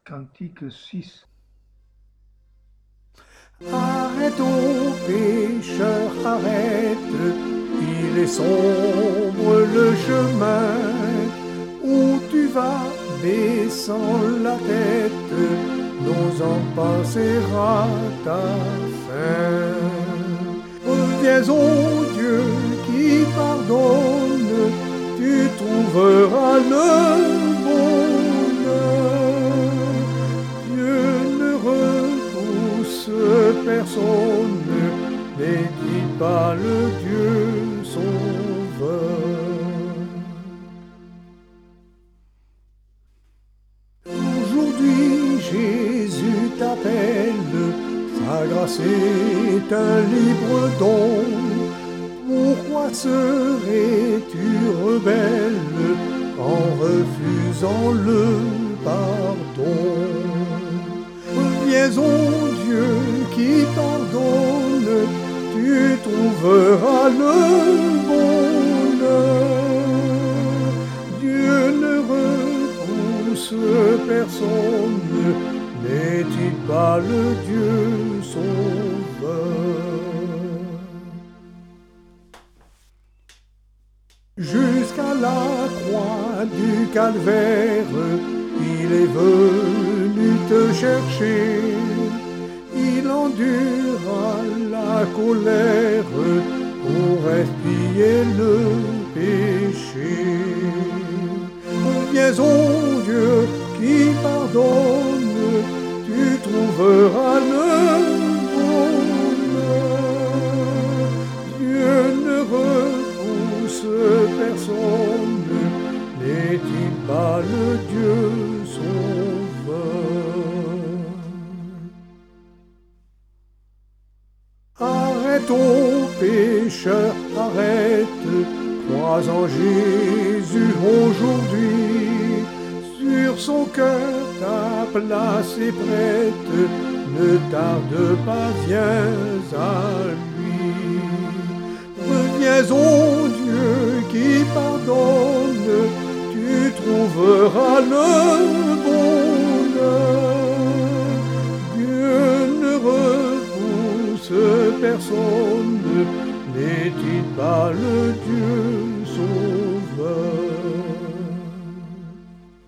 Cantique 6. Arrête, ô pécheur, arrête, il est sombre le chemin où tu vas baissant la tête, n'osant passer à ta fin. Reviens au Dieu qui pardonne, tu trouveras le bonheur. Dieu ne repousse personne, n'est-il pas le Dieu sauveur? Aujourd'hui Jésus t'appelle, sa grâce est un libre don. Pourquoi serais-tu rebelle en refusant le pardon? Reviens au Dieu qui pardonne, tu trouveras le bonheur. Dieu ne repousse personne, n'est-il pas le Dieu sauveur? Jusqu'à la croix du calvaire, il est venu te chercher. Il endura la colère pour expier le péché. Reviens au Dieu qui pardonne, tu trouveras le bonheur. Dieu ne repousse personne, n'est-il pas le Dieu sauveur? Arrête, ô pécheur, arrête, crois en Jésus aujourd'hui. Sur son cœur ta place est prête, ne tarde pas, viens à lui. Reviens au Dieu qui pardonne, tu trouveras le bonheur. Dieu ne repousse personne, n'est-il pas le Dieu